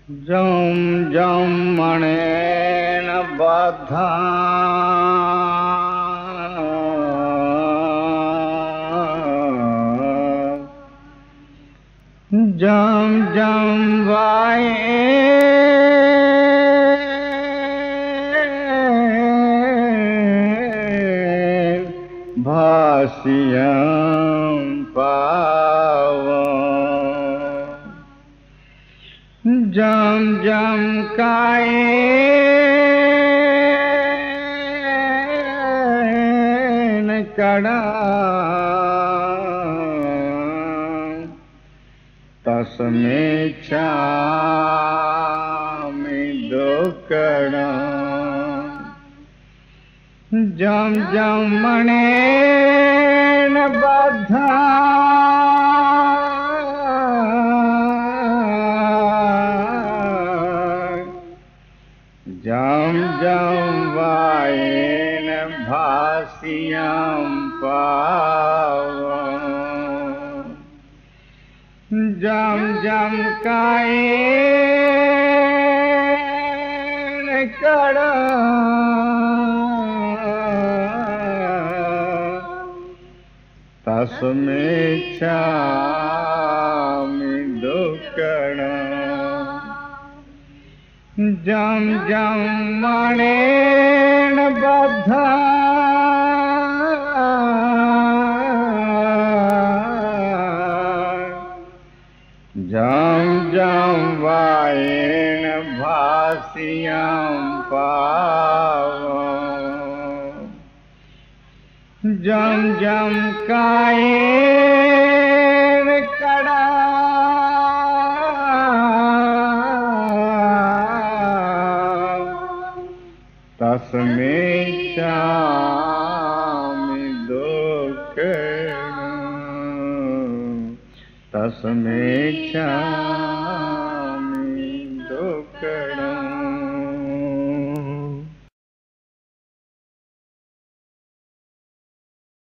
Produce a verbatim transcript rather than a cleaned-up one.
जम जम मणेन बद्धा जम जम वाये भाष्यं पावो जम जम कायेन कड़ा तस्मेच्छामि दुक्कडम् जम जम मणेन बद्धा जम जम वायेन भाष्यं पावो जम जम कायेन कड़ा तस्मेच्छामि दुक्कडम् जम जम मणेन बद्धा जम जम वायेन भाष्यं पावो जम जम कायेन कड़ा तस्मेच्छामि दुक्कडम् तस्मेच्छामि